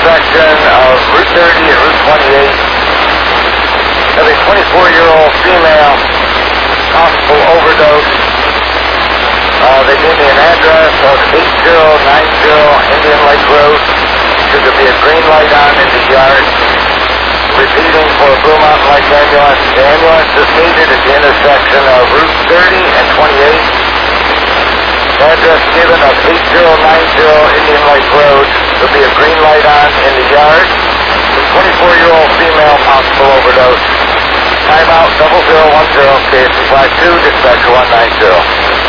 intersection of Route 30 and Route 28. Have a 24-year-old female, possible overdose. They gave me an address of 8090 Indian Lake Road. Should there be a green light on in the yard? Repeating for Blue Mountain Light Ambulance. The ambulance is needed at the intersection of Route 30 and 28. Address given of 8090 Indian Lake Road. There'll be a green light on in the yard. The 24-year-old female, possible overdose. Timeout 0010, KFC 52, dispatcher 190.